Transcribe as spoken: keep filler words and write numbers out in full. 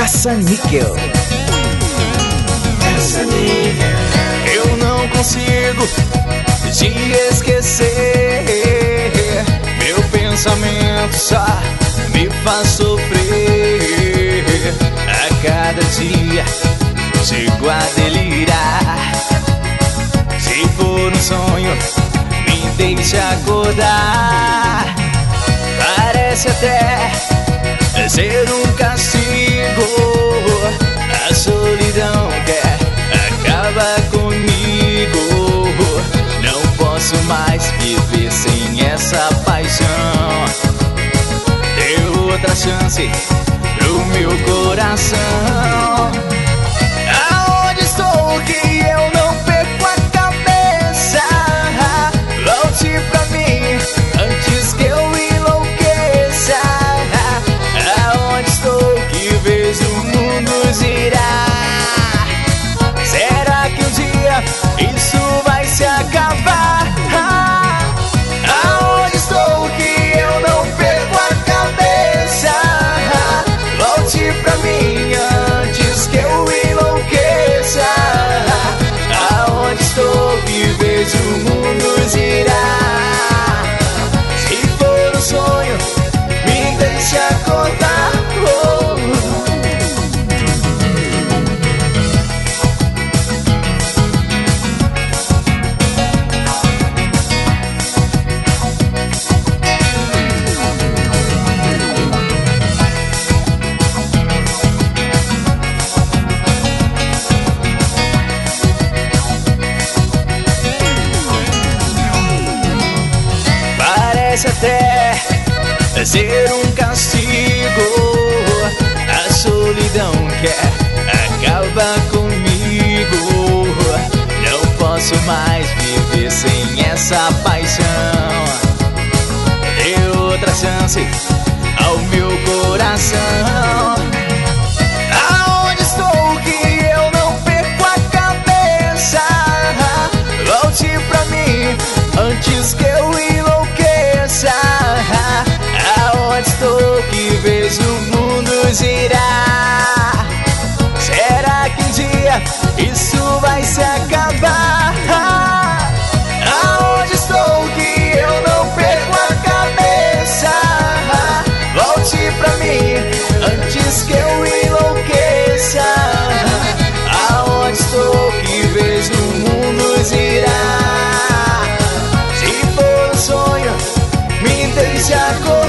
Caça-níquel. Eu não consigo te esquecer. Meu pensamento só me faz sofrer. A cada dia chego a delirar. Se for um sonho, me deixe acordar. Parece até ser um castigo. A solidão quer acabar comigo. Não posso mais viver sem essa paixão. Dê outra chance pro meu coração. Aonde estou que eu não perco a cabeça? Volte pra mim antes que eu enlouqueça. Aonde estou que vejo o mundo girar? Será que um dia isso vai se acabar? Aonde estou que eu não perco a cabeça? Volte pra mim antes que eu enlouqueça. Aonde estou que vejo o mundo girar? Se for um sonho, me deixe acordar. Oh. Parece até ser um castigo. A solidão quer acabar comigo. Não posso mais viver sem essa paixão. Dê outra chance ao meu coração. Aonde estou que eu não perco a cabeça? Volte pra mim antes que eu enlouqueça. Aonde estou que vejo o mundo girar? Será que um dia isso vai se acabar? Aonde estou que eu não perco a cabeça? Volte pra mim antes que eu enlouqueça. Aonde estou que vejo o mundo girar? Se for um sonho, me deixe acordar.